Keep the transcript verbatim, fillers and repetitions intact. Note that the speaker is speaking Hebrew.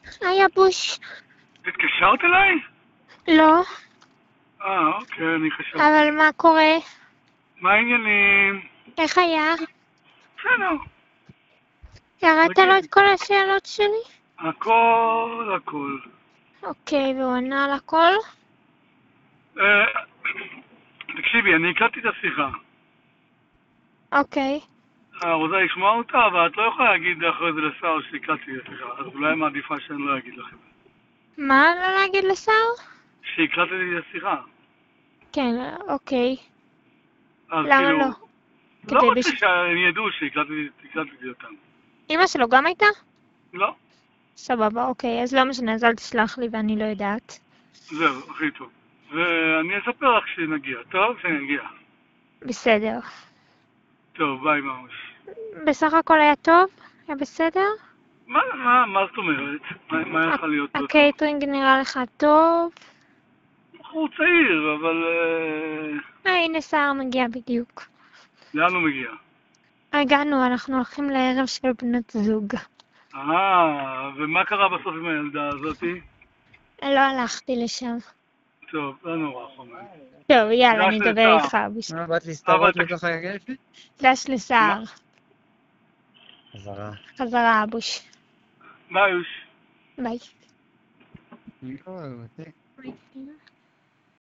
היי אבוש. התקשרת אליי? לא. אה, אוקיי, אני חשבתי. אבל מה קורה? מה העניינים? איך היה? בסדר. ירדת לו את כל השאלות שלי? הכל, הכל. אוקיי, והוא ענה על הכל? אה, תקשיבי, אני הקלטתי את השיחה. אוקיי. אה, רוצה לשמוע אותה, אבל את לא יכולה להגיד אחרי זה לשר שהקלטתי את השיחה, אז אולי מעדיפה שאני לא אגיד לכם. מה לא להגיד לשר? שהקלטתי את השיחה. כן, אוקיי. אז למה כאילו, לא? לא כדי רוצה בש... שהם ידעו שהקלטתי אותם. אמא שלו גם הייתה? לא, סבבה, אוקיי, אז לא משנה, אז אל תשלח לי ואני לא יודעת. זהו, הכי טוב. ואני אספר לך כשנגיע, טוב? כשנגיע. בסדר. טוב, ביי ממש. בסך הכל היה טוב? היה בסדר? מה, מה, מה זאת אומרת? מה, מה יכול להיות לא טוב? הקייטרינג נראה לך טוב? הוא צעיר, אבל... אה, אה, הנה שר מגיע בדיוק. לאן הוא מגיע? הגענו, אנחנו הולכים לערב של בנות זוג. אה, ומה קרה בסוף עם הילדה הזאתי? לא הלכתי לשם. טוב, לא נורא, חומר. טוב, יאללה, אני דש אדבר לשר. איתך. בש- מה, באת אבל להסתרות תקשיב, בתוך הגפי? דש לשר. חזרה. חזרה אבוש. ביי. ביי. לא, אותי. ביי.